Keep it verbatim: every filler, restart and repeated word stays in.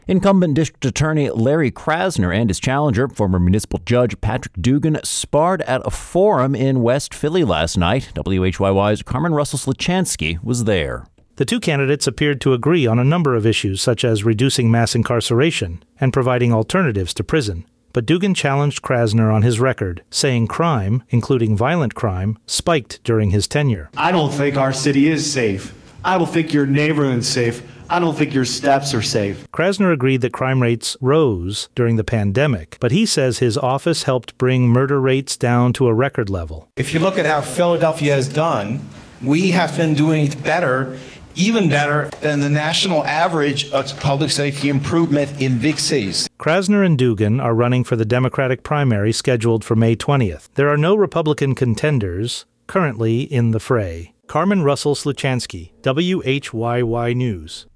Incumbent District Attorney Larry Krasner and his challenger, former municipal judge Patrick Dugan, sparred at a forum in West Philly last night. W H Y Y's Carmen Russell-Sluchansky was there. The two candidates appeared to agree on a number of issues, such as reducing mass incarceration and providing alternatives to prison. But Dugan challenged Krasner on his record, saying crime, including violent crime, spiked during his tenure. I don't think our city is safe. I don't think your neighborhood is safe. I don't think your steps are safe. Krasner agreed that crime rates rose during the pandemic, but he says his office helped bring murder rates down to a record level. If you look at how Philadelphia has done, we have been doing better, even better than the national average of public safety improvement in big cities. Krasner and Dugan are running for the Democratic primary scheduled for May twentieth. There are no Republican contenders currently in the fray. Carmen Russell-Sluchansky, W H Y Y News.